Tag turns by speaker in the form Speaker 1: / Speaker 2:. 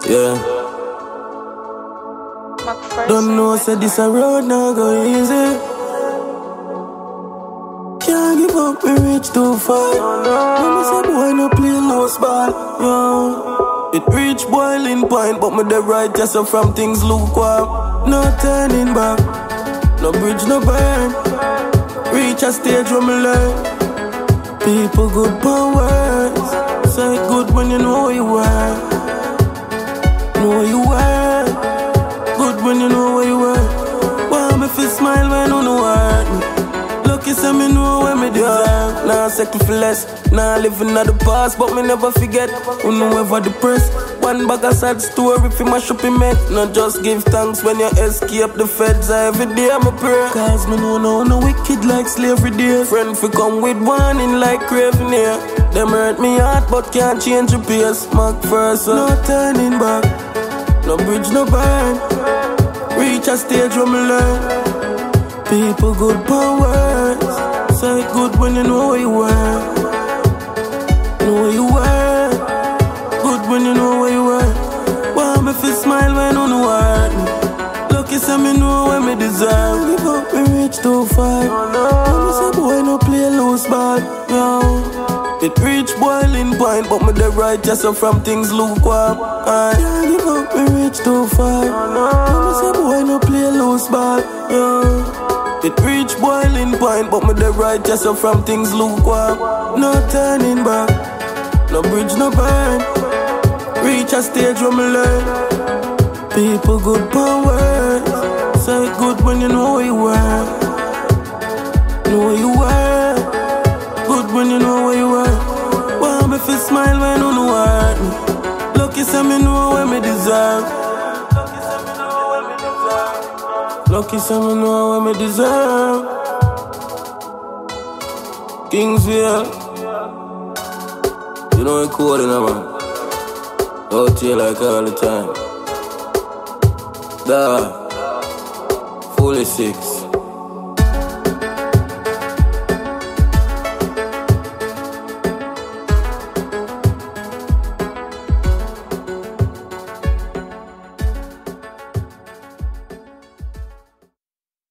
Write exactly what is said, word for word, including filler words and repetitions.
Speaker 1: Yeah. Don't know, said this a road now go easy. Can't give up, we reach too far. Mama say boy no play loose ball. Yeah. It reach boiling point, but me the right just so from things lukewarm. No turning back, no bridge no burn. Reach a stage where me learn. People good powers. Say it good when you know who you are. Know who you are. Good when you know where you are. Why me feel smile when you know hurt me? Lucky say me know where me deserve. Nah settle for less. Nah living at the past, but me never forget. Who know ever depressed. One bag of sad story fi mash up in mate. Not just give thanks when you escape the feds. Every day I'm a prayer. Cause me know no no wicked like slavery day. Friend fi come with warning like craving here. Them hurt me heart but can't change the pace. Mark first, no turning back. No bridge no burn. Reach a stage where me learn. People good powers. Say it good when you know who you are. Know who you are. Good when you know where you are. Why me feel smile when you know hurt me? Lucky say me know where me deserve. Give up, me reach too far. Mama say boy no play loose ball. Yo. It reach boiling point, but me the right just so from things lukewarm. I can't give up, me reach too far. Mama say boy no play loose ball. Yo. It reach boiling point, but me the right just so from things lukewarm. No turning back, no bridge no burn. Reach a stage where me learn. People good powers. Say it good when you know who you are. Know who you are. Good when you know where you are. Why me feel smile when you know hurt me? Lucky say me know where me deserve. Lucky say me know where me deserve. Kingsville. You know I'm cool in a man. Out here like all the time. Da, fully six.